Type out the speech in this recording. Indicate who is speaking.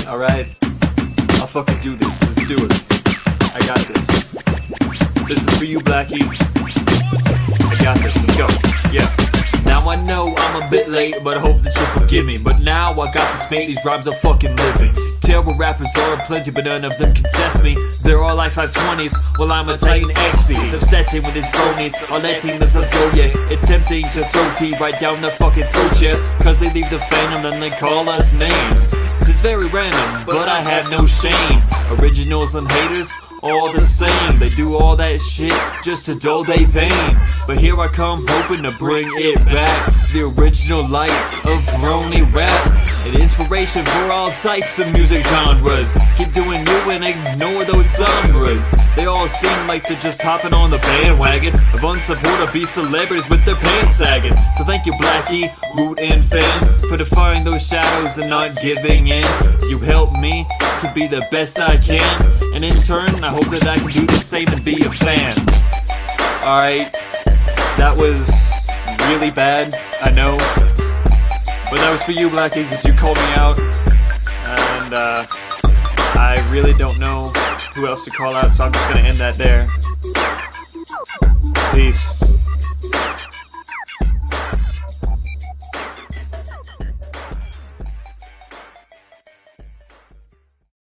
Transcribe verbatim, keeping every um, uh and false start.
Speaker 1: Alright? I'll fucking do this. Let's do it. I got this. This is for you, Blackie. I got this. Let's go. Yeah. Now I know I'm a bit late, but I hope that you'll forgive me. But now I got this mate, these rhymes are fucking living. Terrible rappers are plenty, but none of them can test me. They're all like five twenties, while I'm a Titan X P. It's upsetting with his cronies, are letting themselves go, yeah. It's tempting to throw T right down their fucking throat, yeah. Cause they leave the fandom, then they call us names. This is very random, but I have no shame. Originals and haters, all the same. They do all that shit just to dull they pain. But here I come hoping to bring it back. The original light of brony rap. An inspiration for all types of music genres. Keep doing you and ignore those sombras. They all seem like they're just hopping on the bandwagon of unsupported B celebrities with their pants sagging. So thank you, Blackie, root and fan, for defying those shadows and not giving in. You helped me to be the best I can, and in turn I hope that I can do the same and be a fan. Alright, that was really bad, I know. But that was for you, Blackie, because you called me out. And uh, I really don't know who else to call out, so I'm just gonna end that there. Peace.